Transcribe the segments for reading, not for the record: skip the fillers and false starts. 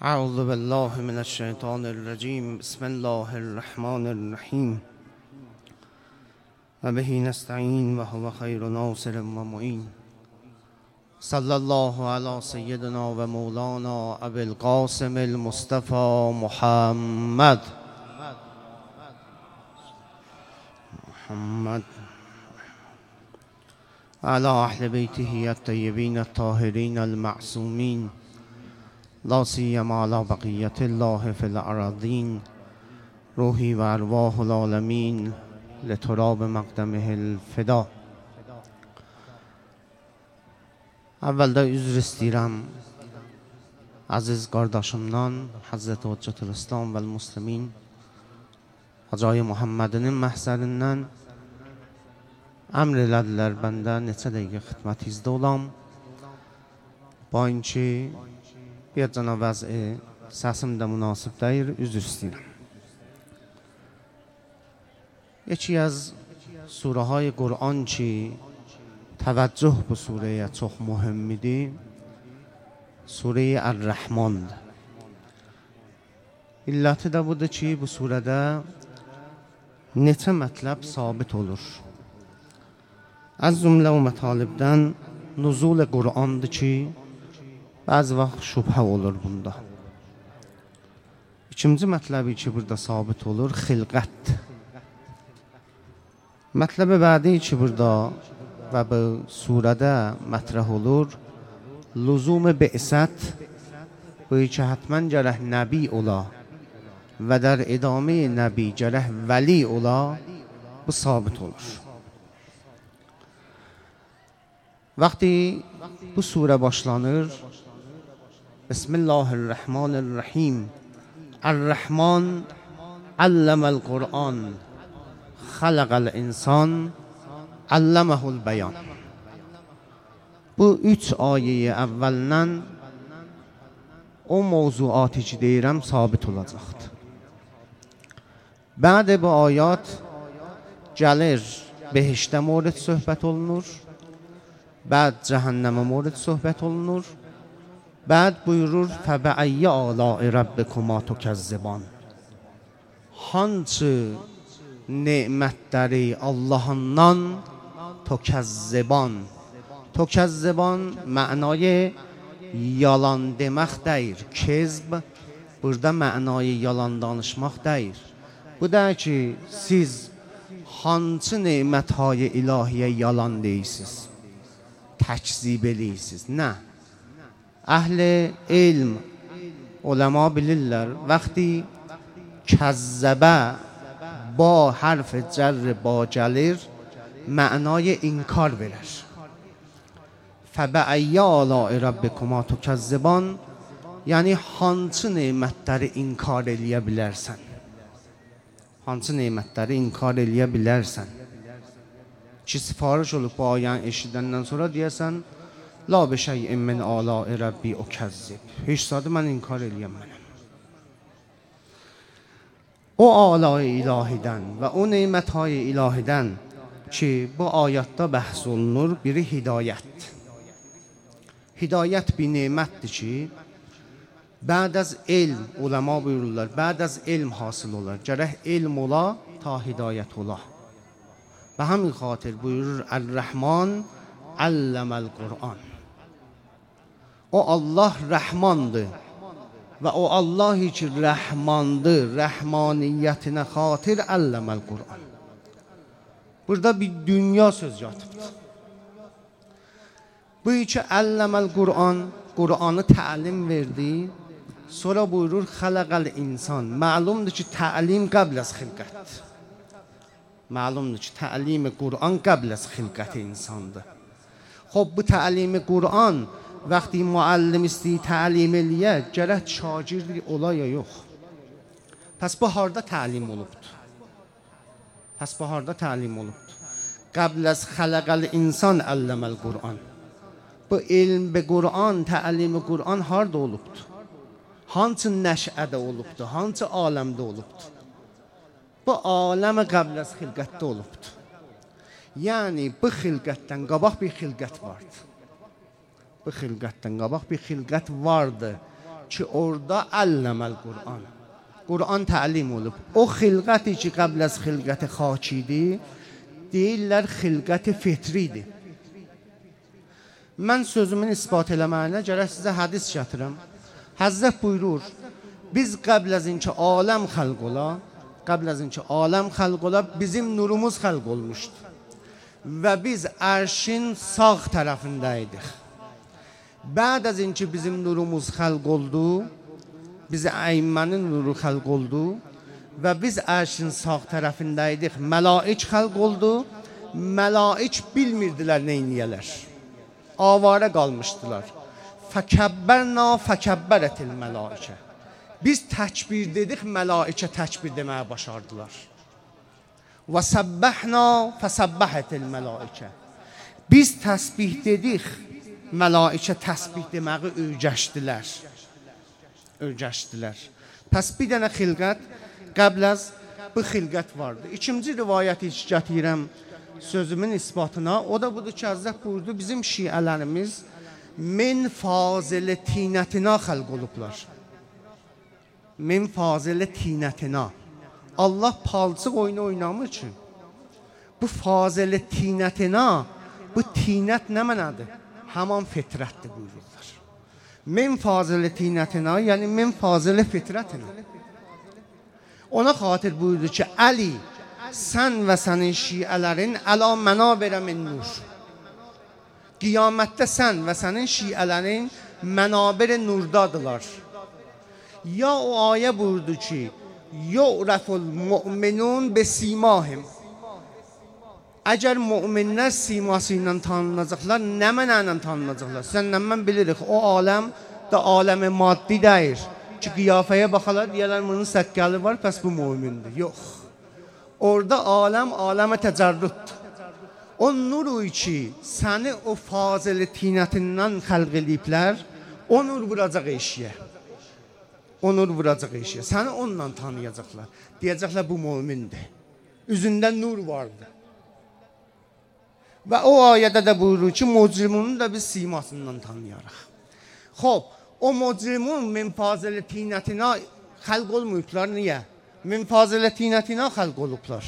اعوذ بالله من الشیطان الرجیم. بسم الله الرحمن الرحیم. و به نستعین و هو خیر ناصر و معین. صلی الله علی سیدنا و مولانا ابی القاسم المصطفى محمد علی اهل بیته الطیبین الطاهرین المعصومین، لا سیما علی بقیة الله فی الارضین. روحی و ارواح العالمین لتراب مقدمه الفدا. Əvvəldə üzr istəyirəm əziz qardaşımdan, Həzrəti Hüccətül-İslam və Müslimin Hacı Muhammədinin məhzərindən əmr elədilər bəndə neçə dəqiqə xidmətinizdə olam. با اینکه bir cana vəzi səsim də münasib deyil, üzr istəyirəm. یکی از سوره های قرآن چی توجه به سوره çox مهم idi. سوره الرحمن. İlləti də budur ki, bu surədə neçə mətləb sabit olur. Az cümlə o mətalibdən nuzul Qur'andır ki, bəzi vaxt şübhə olur bunda. İkinci mətləbi ki, burada sabit olur, xilqət. Mətləbi bədi ki, burada və bu surədə mətrəh olur, lüzum bi'sət, bu ki, hətmən gərək nəbi ola və در ادامه nəbi gərək vəli ola, bu sabit olur. Vaxtı bu surə başlanır, Bismillahirrahmanirrahim. Ar-Rahman alləməl Qur'an, xaləqəl insan, alləməhul bəyan. Bu üç ayəyi əvvəldən o mövzuatı ki deyirəm sabit olacaqdır. Bəd bu ayat gəlir behişdə mورد söhbət olunur, bəd cəhənnəmə mورد söhbət olunur, bəd buyurur fəbəəyyə aləi rəbbikuma tükəzzibən. Hansı nemətləri Allah'ından tükəzzibən. Tükəzzibən mənayı yalan demək deyir. Kezb burada mənayı yalan danışmaq deyir. Bu da ki, siz hansı nemətهای ilahiyə yalan deyirsiniz, təkzib eləyirsiniz. Nə? Əhl-i ilm, uləma bilirlər, vaxtı kəzzəbə با حرف جر با gəlir, mənayı inkar verir. فَبَأَيَّ آلَاءِ رَبِّكُمَا تُكَذِّبَانِ, yəni hansı nemətləri inkar eləyə bilərsən? Hansı nemətləri inkar eləyə bilərsən? Ki sifariş olub bu ayəni eşidəndən sonra deyəsən La بِشَيْءٍ مِّنْ آلَاءِ رَبِّي أُكَذِّبْ. Heç sadə mən inkar eləyəm mənəm. O alay ilahidən və o neməthay ilahidən ki, bu ayətdə bəhs olunur, biri hidayət. Hidayət bir nemətdir ki, bəd az elm, uləma buyururlar, bəd az elm hasıl olar. Gərək elm ola, ta hidayət ola. Və həmin xatir buyurur, Ər-Rəhman əlləməl Qur'an. O Allah rəhmandır. Və o Allah ki rəhmandır, rəhmaniyyətinə xatir əlləməl Qur'an. Burada bir dünya söz yatıbdır. Bu ki əlləməl Qur'an, Qur'anı təlim verdi, sonra buyurur xələqəl insan. Məlumdur ki, təlim qəbl az xilqət. Məlumdur ki, təlimi Qur'an qəbl az xilqət insandır. Xob, bu təlimi Qur'an وقتی معلم استی تعلیم eləyə, gərək şagird ola ya yox. Pəs bu harda təlim olubdur? Pəs bu harda təlim olubdur? Qəbl az xələqəl insan əlləməl Qur'an. Bu ilm be Qur'an, təlim Qur'an harda olubdur? Hansı nəşədə olubdur? Hansı aləmdə olubdur? Bu aləmə qəbl az xilqətdə olubdur. Yəni bu xilqətdən qabaq bir xilqət vardır. Bu xilqətdən qabaq bir xilqət vardı. ki orada əlləməl Qur'an. Qur'an təlim olub. O xilqəti ki, qəbl az xilqəti xakidir, deyirlər xilqəti fitridir. Mən sözümün ispat eləməyinə gərək sizə hədis gətirəm. Həzrət buyurur, biz qəbl az inki aləm xəlq ola, bizim nurumuz xəlq olmuşdur. Və biz ərşin sağ tərəfindəydik. Bəd az inki bizim nurumuz xəlq oldu, bizi əymənin nuru xəlq oldu və biz ərşin sağ tərəfindəydik. Məlaik xəlq oldu, məlaik bilmirdilər neyniyələr. Avara qalmışdılar. Fəkəbbərna fəkəbbərətil məlaikə. Biz təkbir dedik, məlaikə təkbir deməyə başardılar. Və səbbəhna fəsəbbəhətil məlaikə. Biz təsbih dedik, məlaikə təsbih deməyi öyrəşdilər. Pəs bir dənə xilqət, qəbl az bu xilqət vardı. İkinci rivayəti gətirəm sözümün isbatına. O da budur ki, Həzrət buyurdu, bizim şiələrimiz min fazil tinətina xəlq olublar. Min fazil tinətina. Allah palçıq oyunu oynamır ki. Bu fazil tinətina, bu tinət nə mənadır? Həman fitrətdir buyururlar. Min fazil tinətina, yəni min fazil fitrətina. Ona xatir buyurdu ki, Əli, sən və sənin şiələrin əla mənabirə min nur. Qiyamətdə sən və sənin şiələrin mənabir-i nurdadılar. Ya o ayə buyurdu ki, yu'raful mu'minun besimahim. Əgər müminlər siması ilə tanınacaqlar, nə mənə tanınacaqlar? Səndən mən bilirik, o aləm da aləmi maddi deyir ki, qiyafəyə baxalar, deyələr, bunun səkkəli var, pəs bu mümindir. Yox. Orada aləm, aləmə təcərrüddur. O nuru ki, səni o fazili tinətindən xəlq ediblər, o nur vuracaq eşiyə. Səni onunla tanıyacaqlar. Deyəcəklər, bu mümindir. Üzündə nur vardır. Və o ayədə də buyurur ki, mucrimunun da biz simasından tanıyarıq. Xob, o mucrimun min fazili tinətina xəlq olmayıblar, niyə? Min fazili tinətina xəlq olublar.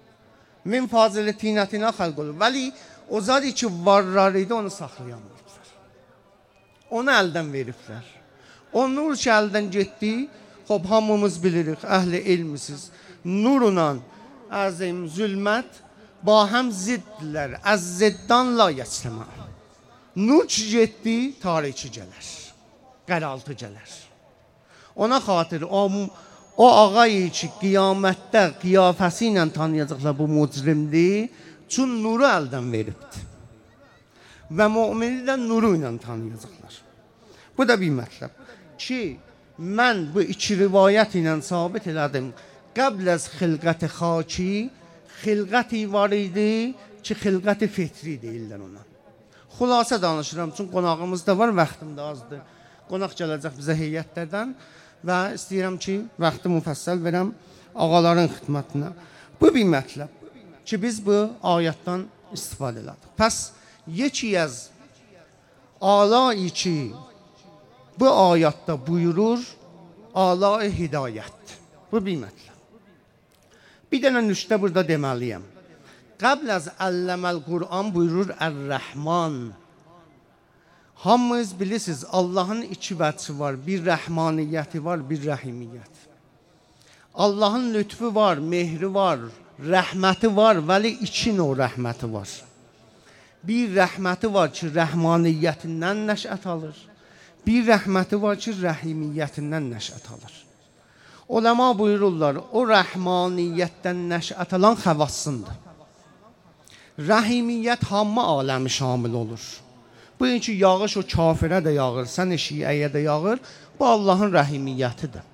Vəli o zadi ki, varlar idi, onu saxlayamayıblar. Onu əldən veriblər. O nur ki, əldən getdi, xob, hamımız bilirik, əhli ilmisiz. Nurla əzim, zülmət, ba həm ziddirlər, əz ziddan la yəsləmə. Nur ki getdi, tariki gələr, qəraltı gələr. Ona xatir, o ağayı ki, qiyamətdə qiyafəsi ilə tanıyacaqlar bu mucrimdir, çün nuru əldən veribdir. Və mümini də nuru ilə tanıyacaqlar. Bu da bir mətləb ki, mən bu iki rivayət ilə sabit elədim. Qəbl az xilqət-i xaki, xilqəti var idi ki, xilqəti fitri deyirlər ona. Xülasə danışıram, çünki qonağımız da var, vaxtım da azdır. Qonaq gələcək bizə heyətlərdən və istəyirəm ki, vaxtı müfəssəl verəm ağaların xidmətinə. Bu bir mətləb ki, biz bu ayətdən istifadə elədik. Pəs, yeki az alai ki, bu ayətdə buyurur, alai hidayət. Bu bir mətləb. Bir dənə nüşdə burada deməliyəm. Qəbl az əlləməl Qur'an buyurur Ər-Rəhman. Hamınız bilirsiniz, Allahın iki vəci var. Bir rəhmaniyyəti var, bir rəhimiyyət. Allahın lütfü var, mehri var, rəhməti var, vəli iki növ rəhməti var. Bir rəhməti var ki, rəhmaniyyətindən nəşət alır. Bir rəhməti var ki, rəhimiyyətindən nəşət alır. Ulema buyururlar, o rəhmaniyyətdən nəşət alan xəvassındır. Rəhimiyyət hamma aləmi şamil olur. Bu ki, yağış o kafirə də yağır, sən şiəyə də yağır, bu Allahın rəhimiyyətidir.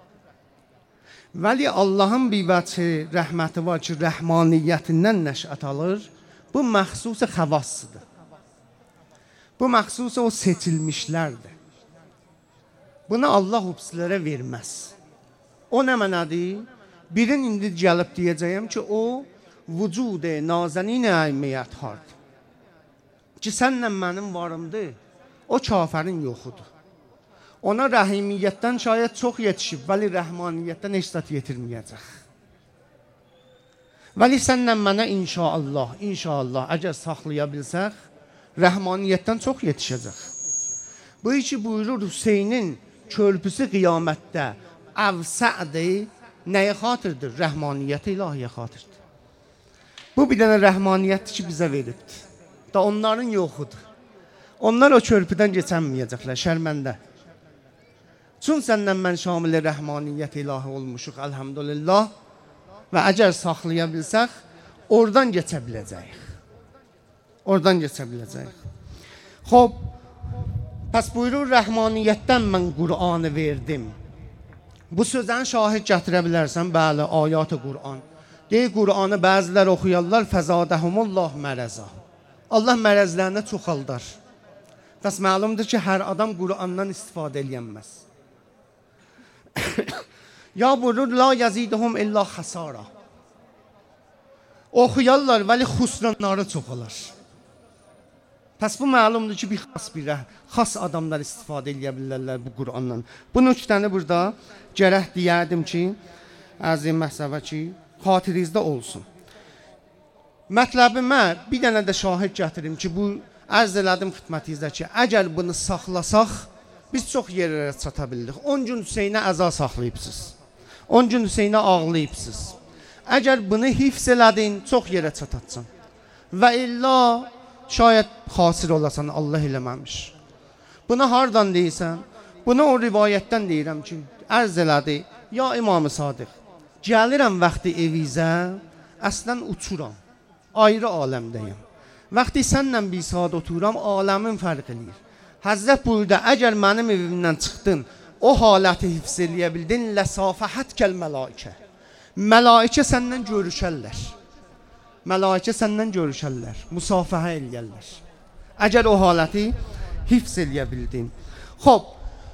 Vəli Allahın bir vəci rəhməti var ki, rəhmaniyyətindən nəşət alır, bu məxsusi xəvassıdır. Bu məxsusi o seçilmişlərdir. Bunu Allah hübslərə verməz. O nə mənadır? Birin indi gəlib deyəcəyəm ki, o vücud-i nazənin əymiyyət hardır. Ki, sənlə mənim varımdır, o kafərin yoxudur. Ona rəhimiyyətdən şayət çox yetişib, vəli rəhmaniyyətdən heç zət yetirməyəcək. Vəli sənlə mənə inşallah, əgər saxlaya bilsək, rəhmaniyyətdən çox yetişəcək. Bu iki buyurur Hüseynin körpüsü qiyamətdə əvsədir, nəyə xatırdır? Rəhmaniyyət ilahiyə xatırdır. Bu bir dənə rəhmaniyyətdir ki, bizə verirdir. Da onların yoxudur. Onlar o körpüdən keçənməyəcəklər, şərməndə. Çün səndən mən şamil rəhmaniyyət ilahi olmuşuq, əlhamdülillah. Və əgər saxlaya bilsək, oradan keçə biləcəyik. Oradan keçə biləcəyik. Xob, pəs buyurur, rəhmaniyyətdən mən Qur'anı verdim. Bu sözdən şahid gətirə bilərsən, bəli, ayat-ı Qur'an. Deyir, Qur'anı bəzilər oxuyarlar, fəzadəhumullah mərəza. Allah mərəzlərinə çoxaldar. Bəs məlumdur ki, hər adam Qur'andan istifadə eləyənməz. Ya buyurur, la yazidhum illa xasara. Oxuyarlar, vəli xusranları çoxalar. Pəs bu məlumdur ki, xas adamlar istifadə edə bilirlər bu Qur'andan. Bu nöqtəni burada gərək deyərdim ki, əzim məhsəvə ki, xatirinizdə olsun. Mətləbimə bir dənə də şahid gətirim ki, bu ərz elədim xidmətinizdə ki, əgər bunu saxlasaq, biz çox yerlərə çata bildik. 10 gün Hüseynə əza saxlayıbsınız. 10 gün Hüseynə ağlayıbsınız. Əgər bunu hifz elədin, çox yerə çatacaqsan. Və illa şayət xasir olasan, Allah eləməmiş. Bunu hardan deyirsən? Bunu o rivayətdən deyirəm ki, ərz elədi, ya İmam-ı Sadiq, gəlirəm vaxtı evizə, əslən uçuram, ayrı aləmdəyim. Vaxtı sənlə bir saat oturam, aləmin fərq eləyir. Həzrət buyurdu, əgər mənim evimdən çıxdın, o haləti hifz eləyə bildin, ləsafəhət kəl mələikə. Mələikə səndən görüşərlər. Mələikə səndən görüşərlər, musafəhə eləyərlər. Əgər o haləti hifz eləyə bildin. Xob,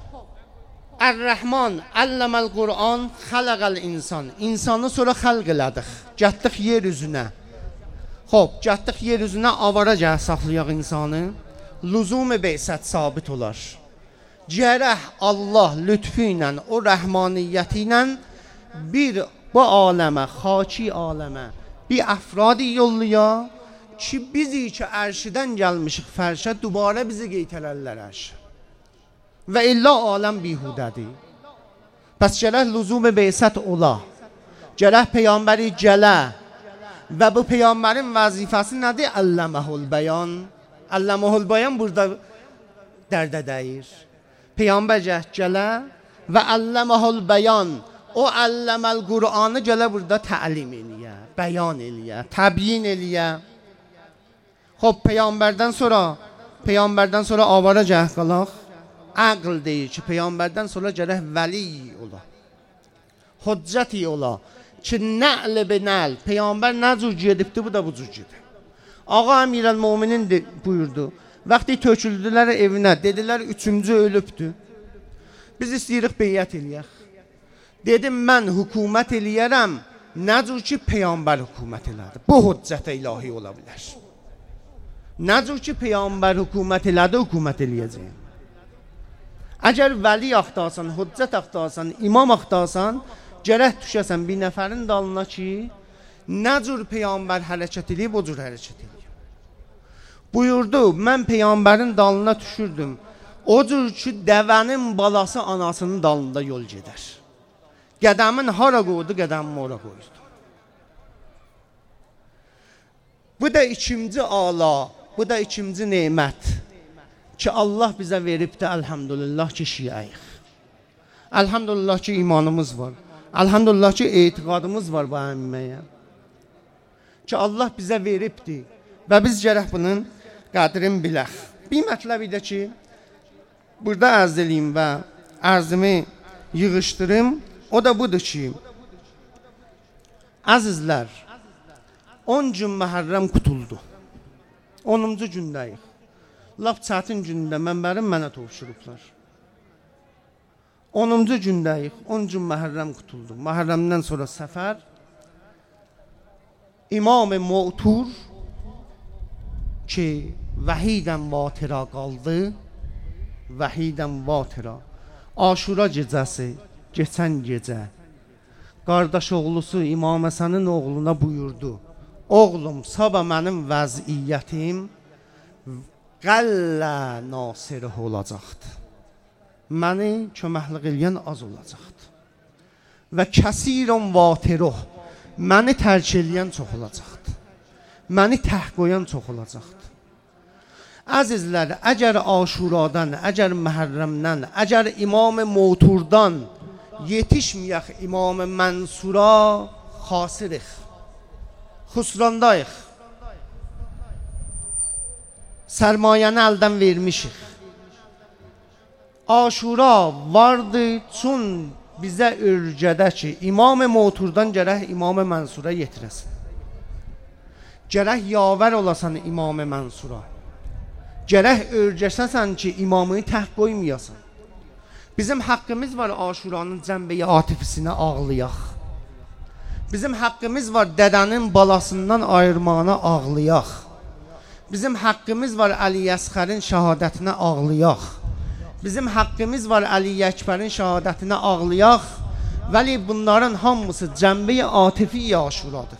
Ər-Rəhman, əlləməl Qur'an, xələqəl insan. İnsanı sonra xəlq elədik, gətdik yer üzünə. Xob, gətdik yer üzünə, avara gəl saxlayaq insanı. Lüzum-i beysət sabit olar. Gərək Allah lütfü ilə, o rəhmaniyyəti ilə bir bu aləmə, xaki aləmə, bir əfradi yolluya ki, bizi ki ərşidən gəlmişik fərşə, dubara bizi qeytərərlər ərşə. Və illa aləm bihudədir. Bəs gərək lüzum-i beysət ola. Gərək peyambəri gələ. Və bu peyambərin vəzifəsi nədir? Əlləməhul bəyan. Əlləməhul bəyan burada dərdə dəyir. Peyambər gələ və əlləməhul bəyan. O əlləməl Qur'anı gələ burada təlim eləyə, bəyan eləyə, təbyin eləyə. Xob, peyambərdən sonra avara gəh qalaq. Əql deyir ki, peyambərdən sonra gərək vəli ola. Hüccəti ola. Ki, nə'l bi nə'l. Peyambər nə cür gedibdi, bu da bu cür gedib. Ağa Əmirəl-Müminin buyurdu. Vaxtı töküldülər evinə, dedilər, 3-cü ölübdü. Biz istəyirik beyyət eləyək. Dedim, mən hükümət eləyərəm, nə cür ki, peyambər hükümət elədi. Bu hüccətə ilahi ola bilər. Nə cür ki, peyambər hükümət elədi, hükümət eləyəcəyim. Əgər vəli axtarsan, hüccət axtarsan, imam axtarsan, gərək düşəsən bir nəfərin dalına ki, nə cür peyambər hərəkət eləyib, o cür hərəkət eləyib. Buyurdu, mən peyambərin dalına düşürdüm. O cür ki, dəvənin balası anasının dalında yol gedər. Qədəmin hara qoydu, qədəmin ora qoydu. Bu da ikinci ala, bu da ikinci nemət ki, Allah bizə veribdir, əlhamdülillah ki, şiəyik. Əlhamdülillah ki, imanımız var. Əlhamdülillah ki, etiqadımız var bu əmməyə. Ki, Allah bizə veribdir və biz gərək bunun qədrini bilək. Bir mətləbi də ki, burada ərz eləyim və ərzimi yığışdırım. O da budur ki, əzizlər, 10 gün Məhərrəm qutuldu. 10-cu gündəyik. Lap çətin gündə mənbərim mənə tovuşurublar. 10-cu gündəyik, 10 gün Məhərrəm qutuldu. Məhərrəmdən sonra səfər. İmam-ı Mu'tur ki, vəhidən vatira qaldı. Vəhidən vatira. Aşura gecəsi, keçən gecə qardaş oğlusu İmam Həsənin oğluna buyurdu: oğlum, sabah mənim vəziyyətim qəllə nasirih olacaqdı. Məni köməklik eləyən az olacaqdı. Və kəsirun vatiruh, məni tərk eləyən çox olacaqdı. Məni təhq qoyan çox olacaqdı. Əzizlər, əgər Aşuradan, əgər Məhərrəmdən, əgər İmam Moturdan yetişməyək İmam Mənsura, xasirıq, xusrandayıq. Sərmayəni əldən vermişik. Aşura vardı, çün bizə örgədə ki, İmam Moturdan gərək İmam Mənsura yetirəsin. Gərək yavər olasan İmam Mənsura. Gərək örgəsəsən ki, imamını təhq qoymayasan. Bizim haqqımız var Aşuranın cəmbəyi atifisinə ağlayaq. Bizim haqqımız var dədənin balasından ayırmağına ağlayaq. Bizim haqqımız var Əli Əsxərin şəhadətinə ağlayaq. Bizim haqqımız var Əli Əkbərin şəhadətinə ağlayaq. Vəli bunların hamısı cəmbəyi atifi Aşuradır.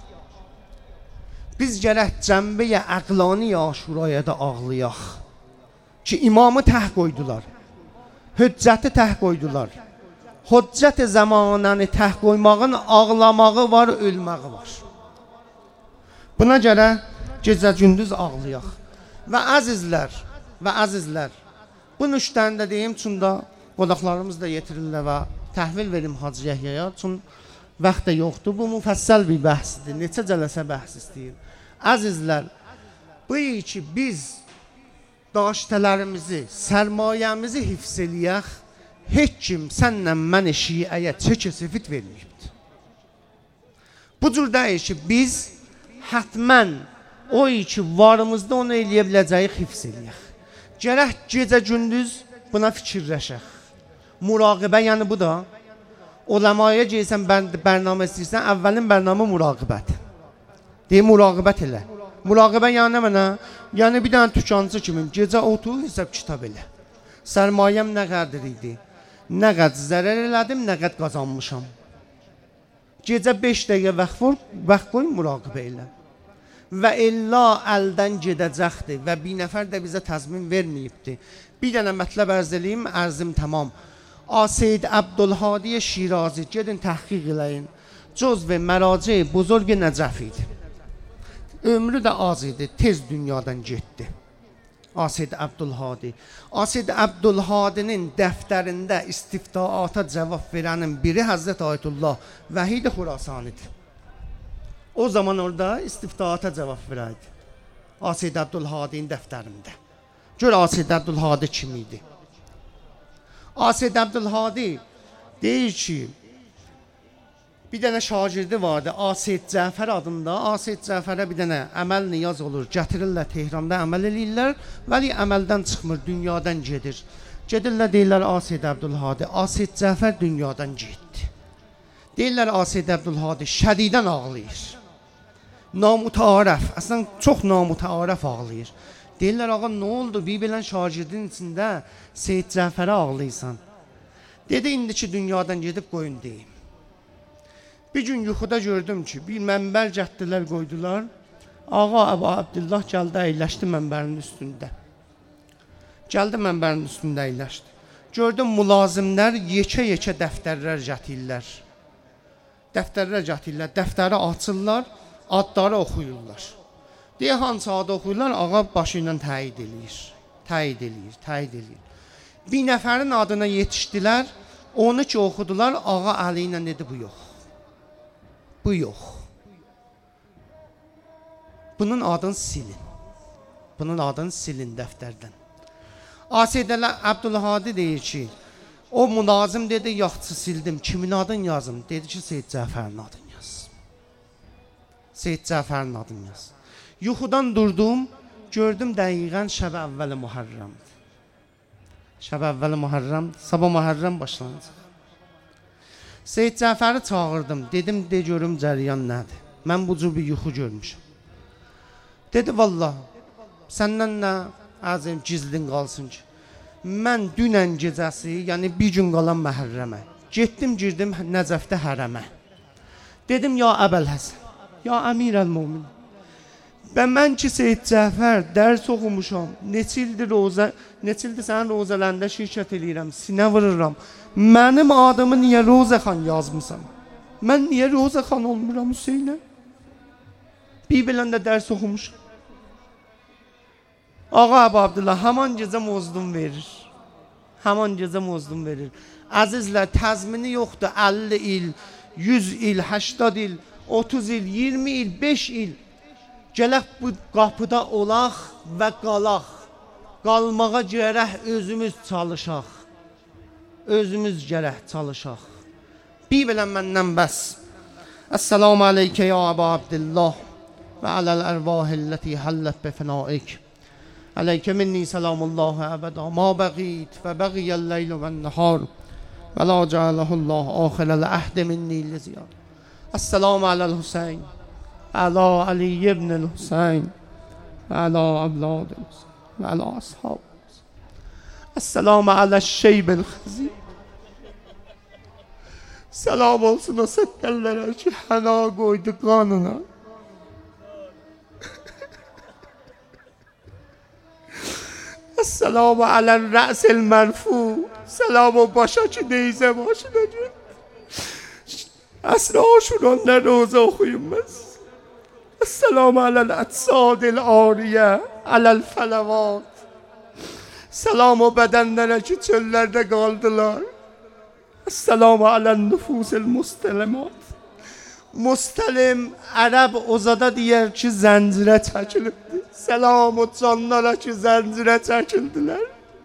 Biz gərək cəmbəyi əqlani Aşuraya da ağlayaq. Ki imamı təhq qoydular. Hüccəti təhq qoydular. Hüccət-i zamanəni təhq qoymağın ağlamağı var, ölməyi var. Buna görə gecə-gündüz ağlayaq. Və əzizlər, bu nüştəni də deyim, çünki qonaqlarımız da yetirirlər və təhvil verim Hacı Yəhyaya, çünki vaxt da yoxdur. Bu müfəssəl bir bəhsdir, neçə cələsə bəhs istəyir. Əzizlər, bu ki biz daştələrimizi, sərmayəmizi hifz eləyək, heç kim sənlə mənə şiəyə çəkə-sefit verməyibdir. Bu cür deyir ki, biz hətmən o ki varımızda onu eləyə biləcəyik hifz eləyək. Gərək gecə-gündüz buna fikirləşək. Muraqibə, yəni bu da, olamaya gəlsən, bərnamə istəyirsən, əvvəlin bərnamə muraqibət. Deyir, muraqibət elə. Muraqibə yəni nə mənə? Yəni bir dənə tükancı kimi gecə otur, hesab kitab elə. Sərmayəm nə qədər idi? Nə qədər zərər elədim, nə qədər qazanmışam. Gecə 5 dəqiqə vaxt qoy, muraqibə elə. Və illa əldən gedəcəkdir və bir nəfər də bizə təzmin verməyibdir. Bir dənə mətləb ərz eləyim, ərzim tamam. Seyyid Əbdülhadi Şirazi, gedin təhqiq eləyin. Cüzv-i məraci buzurg Nəcəf idi. Ömrü də az idi, tez dünyadan getdi. Seyyid Əbdülhadi. Seyyid Əbdülhadinin dəftərində istiftaata cavab verənin biri Həzrət Ayətullah Vəhid Xurasanidir. O zaman orada istiftaata cavab verəydi. Seyyid Əbdülhadinin dəftərində. Gör Seyyid Əbdülhadi kim idi? Seyyid Əbdülhadi deyir ki, bir dənə şagirdi vardı, Seyyid Cəfər adında. Seyyid Cəfərə bir dənə əməl niyaz olur, gətirirlər Tehranda əməl eləyirlər, vəli əməldən çıxmır, dünyadan gedir. Gedirlər, deyirlər Seyyid Əbdülhadi, Seyyid Cəfər dünyadan getdi. Deyirlər Seyyid Əbdülhadi şədidən ağlayır. Namütəarəf, əslən çox namütəarəf ağlayır. Deyirlər, ağa nə oldu? Bir bilən şagirdin içində Seyyid Cəfərə ağlayırsan. Dedi, indi ki dünyadan gedib qoyun deyim. Bir gün yuxuda gördüm ki, bir mənbər cəhdlər qoydular. Ağa Əbu Abdullah gəldi, əyləşdi mənbərin üstündə. Gəldi mənbərin üstündə əyləşdi. Gördüm mülazimlər yekə-yekə dəftərlər gətirlər. Dəftəri açırlar, adları oxuyurlar. Deyə hansı adı oxuyurlar, ağa başı ilə təyid eləyir. Bir nəfərin adına yetişdilər, onu ki oxudular, ağa əli ilə dedi, bu yox. Bu yox. Bunun adını silin dəftərdən. Seyyid Əbdülhadi deyir ki, o mülazim dedi, yaxçı sildim, kimin adını yazım? Dedi ki, Seyyid Cəfərin adını yaz. Seyyid Cəfərin adını yaz. Yuxudan durdum, gördüm dəqiqən şəb əvvəli Muharrəmdir. Şəb əvvəli Muharrəm, sabah Muharrəm başlanacaq. Seyyid Cəfəri çağırdım, dedim, de görüm cəryan nədir? Mən bu cür bir yuxu görmüşəm. Dedi, vallah, səndən nə əzim gizlin qalsın ki? Mən dünən gecəsi, yəni bir gün qalan Məhərrəmə, getdim, girdim Nəcəfdə hərəmə. Dedim, ya Əbəl Həsən, ya Əmir əl-Mumin, və mən ki Seyyid Cəfər dərs oxumuşam, neçə ildir sənin rozələrində şirkət eləyirəm, sinə vururam. Mənim adımı niyə Rozəxan yazmısan? Mən niyə Rozəxan olmuram Hüseynə? Bir biləndə dərs oxumuşam. Ağa Əbu Abdullah həman gecə mozdum verir. Həman gecə mozdum verir. Əzizlər, təzmini yoxdur, 50 il, 100 il, 80 il, 30 il, 20 il, 5 il. Gələk bu qapıda olaq və qalaq. Qalmağa gərək özümüz çalışaq. Özümüz gərək çalışaq. Bir bilən məndən bəs. Əssalamu aleykə ya Əbu Abdullah və aləl ərvahilləti həllət bəfənaik. Aleykə minni selamullahi əbəda ma bəqid və bəqiyyəl leyl və nəhar və la cələhullah axirəl əhdə minni liziyar. Əssalamu aləl Hüseyin, əla Ali ibn Hüseyin və əla əvlad və əla ashab. Əssalamu aləl şeybil xəzir. Selam olsun o səkkəllərə ki həna qoydu qanına. Esselamu aləl rə'sil mərfu. Selam o başa ki neyzə başına gül. Əsrə aşuranlar roza oxuyum bəs. Esselamu aləl ətsadil ariyə, aləl fələvat. Selam o bədənlərə ki çöllərdə qaldılar. Esselamu aləl nüfusil müstələmat. Müstəlim ərəb ozada deyər ki zəncirə çəkilibdir. Selam o canlara ki zəncirə çəkildilər.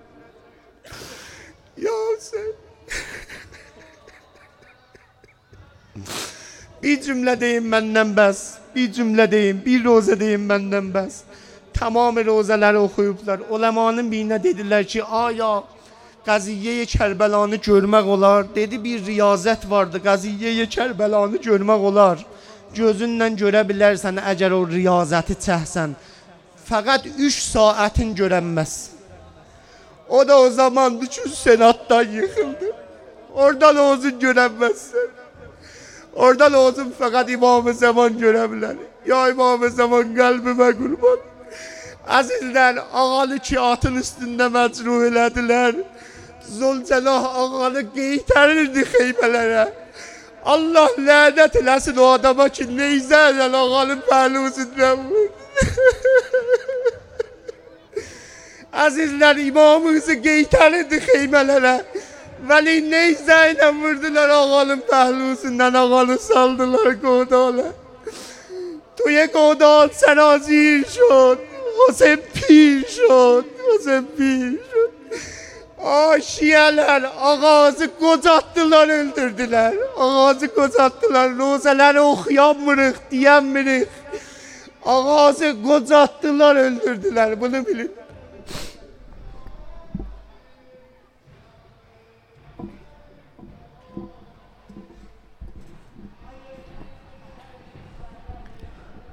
Ya Hüseyin. Bir cümlə deyim məndən bəs. Bir cümlə deyim, bir rozə deyim məndən bəs. Tamam rozələri oxuyublar. Uləmanın birinə dedilər ki, aya Qəziyyə-i Kərbəlanı görmək olar. Dedi, bir riyazət vardı, Qəziyyə-i Kərbəlanı görmək olar. Gözünlə görə bilərsən əgər o riyazəti çəhsən. Fəqət 3 saatin görənməz. O da o zamandır ki senatdan yıxıldı. Oradan özün görənməzsən. Oradan özün fəqət İmam-ı Zaman görə bilər. Ya İmam-ı Zaman qəlbimə qurban. Əzizlər, ağalı ki atın üstündə məcruh elədilər. Zülcəlah ağalı qeytərirdi xeybələrə. Allah lənət eləsin o adama ki neyzə ilə ağalın pəhlusundan vurdu. Əzizlər, imamımızı qeytərirdi xeybələrə. Vəli neyzə ilə vurdular ağalın pəhlusundan, ağalı saldılar qodalı. توی گودال سرازیر شد حسین پیر شد Şiələr ağazı qocatdılar, öldürdülər. Ağazı qocatdılar, rozaları oxuyanmırıq, deyənmirik. Ağazı qocatdılar, öldürdülər, bunu bilin.